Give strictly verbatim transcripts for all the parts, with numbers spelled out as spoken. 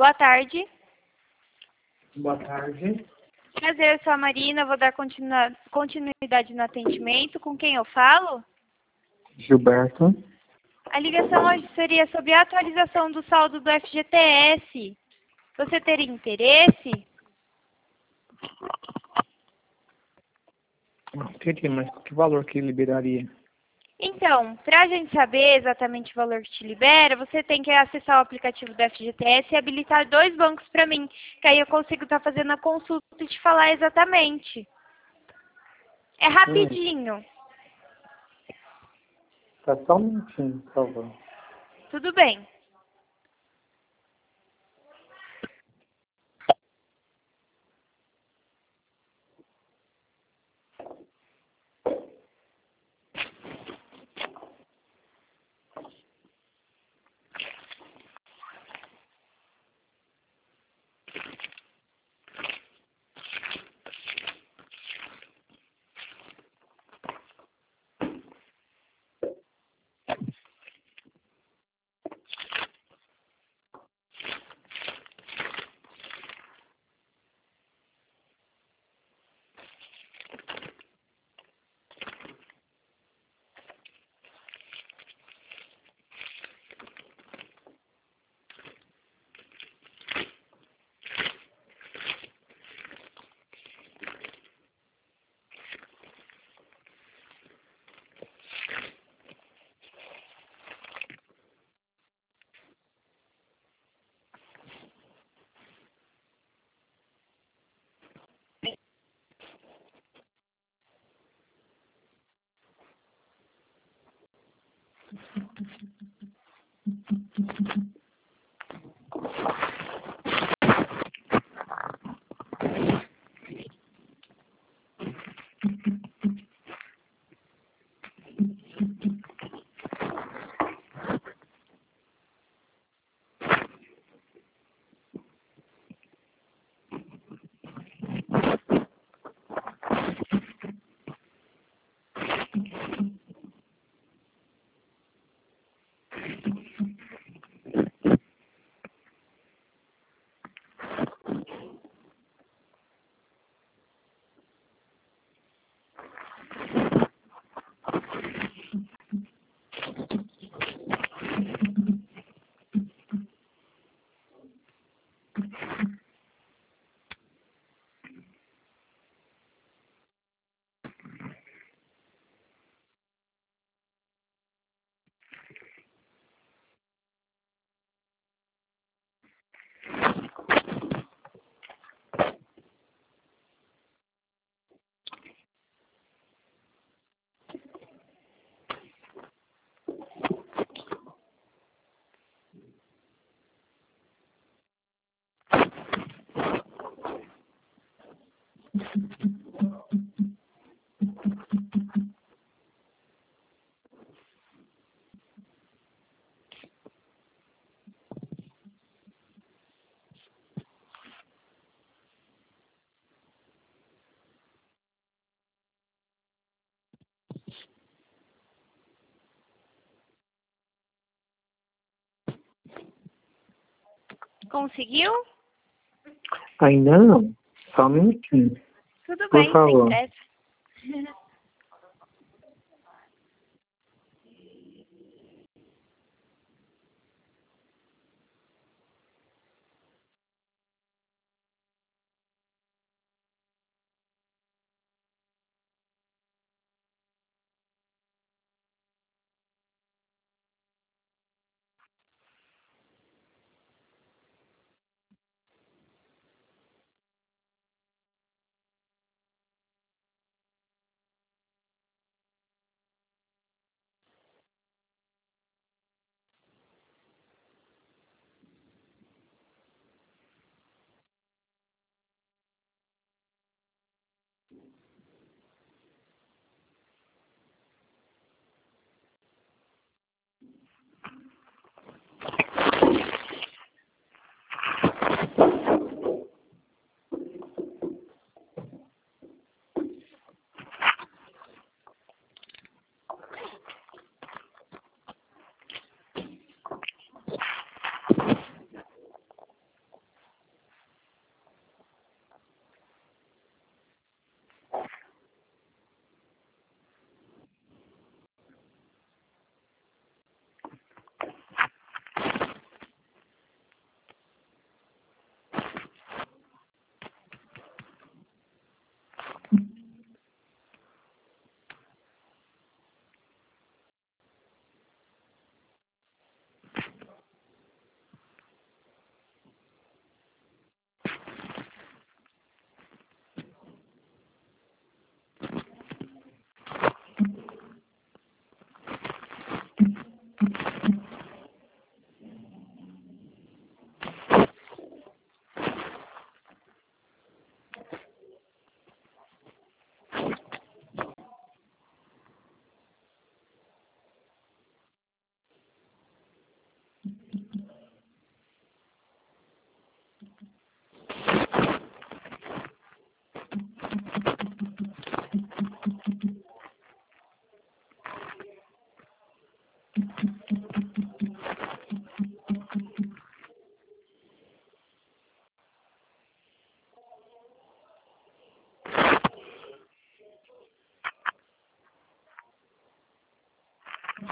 Boa tarde. Boa tarde. Prazer, eu sou a Marina, vou dar continua- continuidade no atendimento. Com quem eu falo? Gilberto. A ligação hoje seria sobre a atualização do saldo do F G T S. Você teria interesse? Não teria, mas que valor que liberaria? Então, para a gente saber exatamente o valor que te libera, você tem que acessar o aplicativo do F G T S e habilitar dois bancos para mim, que aí eu consigo estar fazendo a consulta e te falar exatamente. É rapidinho. Hum, tá só um minutinho, por favor. Tudo bem. Conseguiu? Ainda não. Só um minutinho. Tudo Por bem, sem favor. pressa.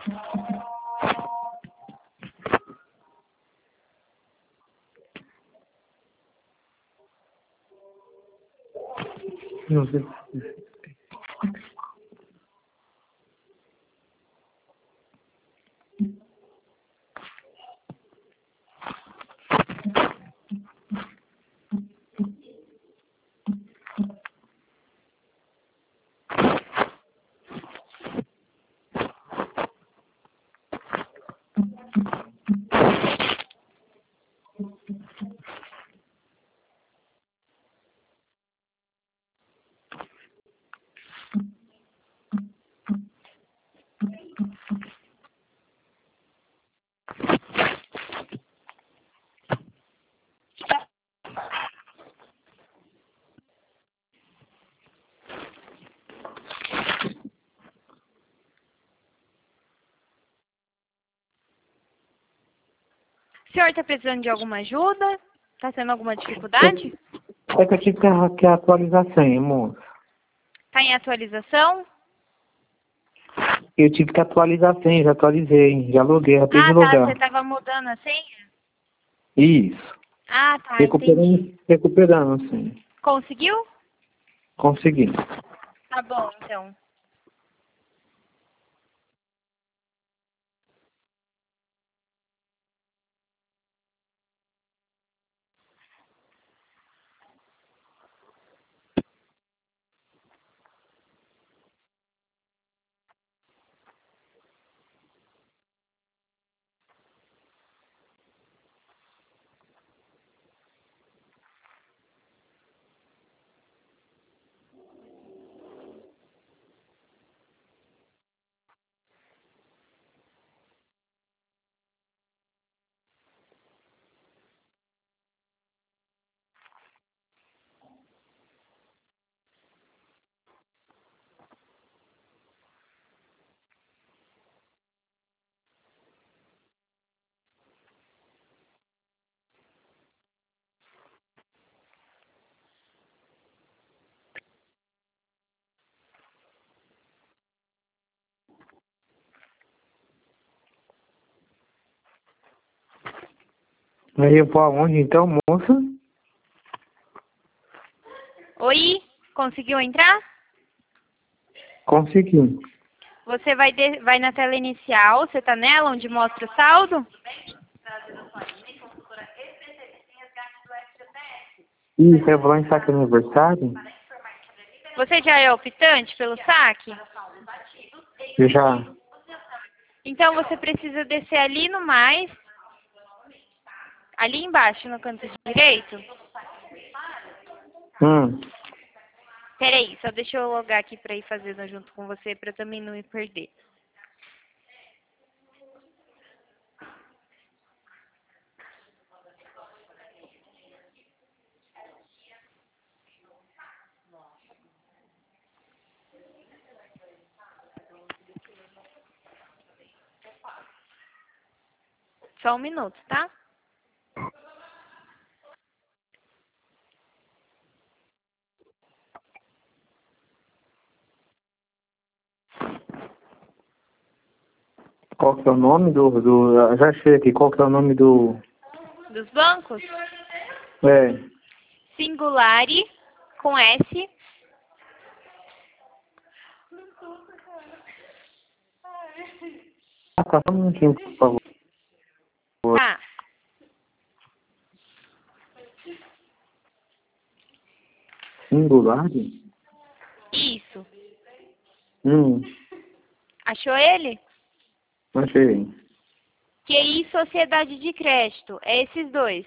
Não sei. O senhor está precisando de alguma ajuda? Está tendo alguma dificuldade? É que eu tive que, que atualizar a senha, moça. Está em atualização? Eu tive que atualizar a senha, já atualizei, já loguei, acabei de Ah, tá. logar. Você estava mudando a senha? Isso. Ah, tá. Recuperando, Entendi. recuperando a senha. Conseguiu? Consegui. Tá bom, então. Aí eu vou aonde então, moça? Oi? Conseguiu entrar? Consegui. Você vai, de... vai na tela inicial, você está nela, onde mostra o saldo? Isso, eu vou lá em saque aniversário? Você já é optante pelo saque? Já. Então você precisa descer ali no mais, ali embaixo no canto direito. Hum. Peraí, só deixa eu logar aqui para ir fazendo junto com você, para também não me perder. Só um minuto, tá? Qual que é o nome do, do... Já achei aqui, qual que é o nome do... Dos bancos? É. Singulari, com S. Ah, tá, só um minutinho, por favor. Tá. Singular? Isso. Hum, Achou ele? achei. Q I Sociedade de Crédito. É esses dois.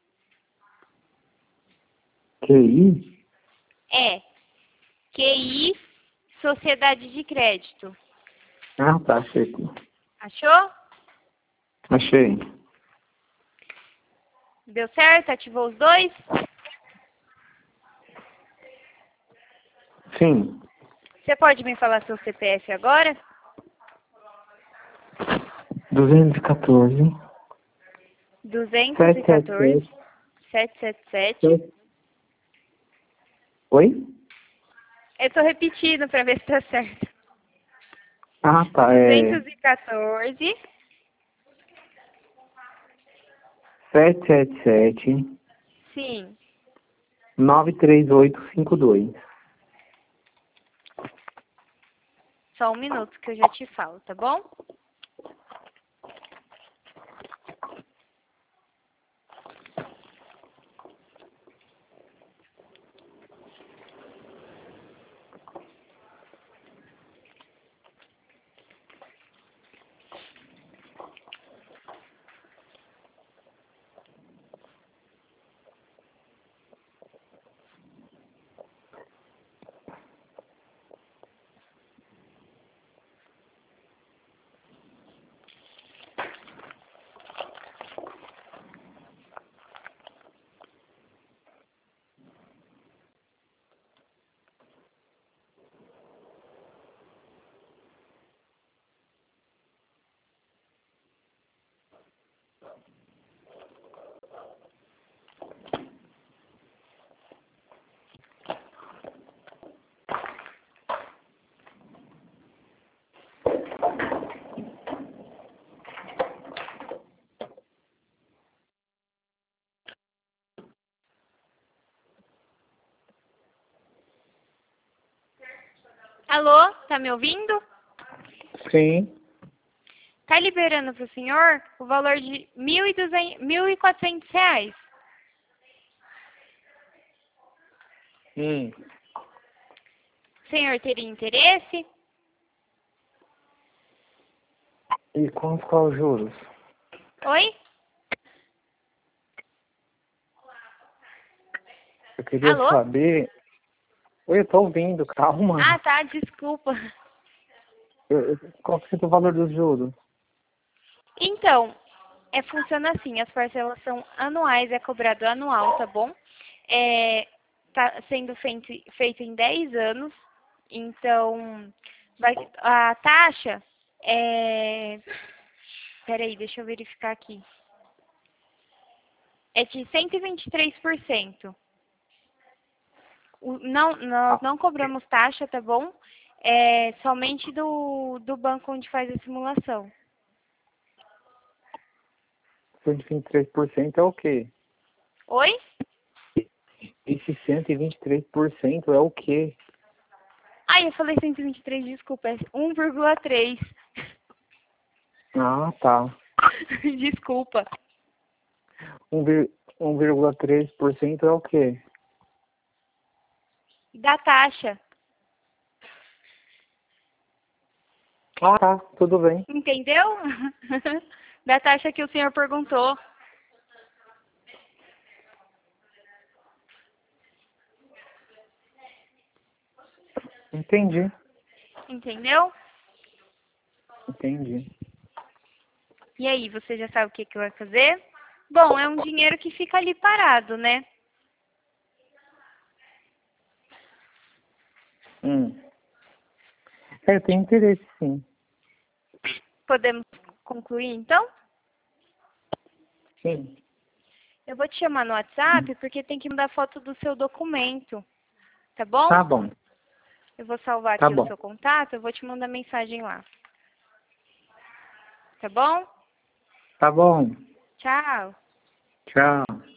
Q I? É. Q I Sociedade de Crédito. Ah, tá, achei aqui. Achou? Achei. Deu certo? Ativou os dois? Sim. Você pode me falar seu C P F agora? duzentos e quatorze. duzentos e sete sete quatorze, sete. setecentos e setenta e sete. Oi? Eu tô repetindo para ver se tá certo. Ah, tá. É duzentos e quatorze, sete sete sete, sim. nove três oito cinco dois. Só um minuto que eu já te falo, tá bom? Alô, tá me ouvindo? Sim. Tá liberando para o senhor o valor de mil e duzentos, mil e quatrocentos reais. Hum. O senhor teria interesse? E quanto que é os juros? Oi? Eu queria Alô? saber... Oi, eu tô ouvindo, calma. Ah, tá, desculpa. Eu- eu- Qual que é o valor dos juros? Então, é, funciona assim, as parcelas são anuais, é cobrado anual, tá bom? É, tá sendo feito, feito em dez anos, então vai, a taxa é... Peraí, deixa eu verificar aqui. É de cento e vinte e três por cento. O- Não, nós Ah, não cobramos taxa, tá bom? É somente do, do banco onde faz a simulação. cento e vinte e três por cento é o quê? Oi? Esse cento e vinte e três por cento é o quê? Ai, eu falei cento e vinte e três, desculpa, é um vírgula três. Ah, tá. Desculpa. um vírgula três por cento é o quê? Da taxa. Ah, tá. Tudo bem. Entendeu? Da taxa que o senhor perguntou. Entendi. Entendeu? Entendi. E aí, você já sabe o que, que vai fazer? Bom, é um dinheiro que fica ali parado, né? Hum. É, eu tenho interesse, sim. Podemos concluir, então? Sim. Eu vou te chamar no WhatsApp porque tem que mandar foto do seu documento, tá bom? Tá bom. Eu vou salvar Tá aqui o bom. seu contato, eu vou te mandar mensagem lá. Tá bom? Tá bom. Tchau. Tchau.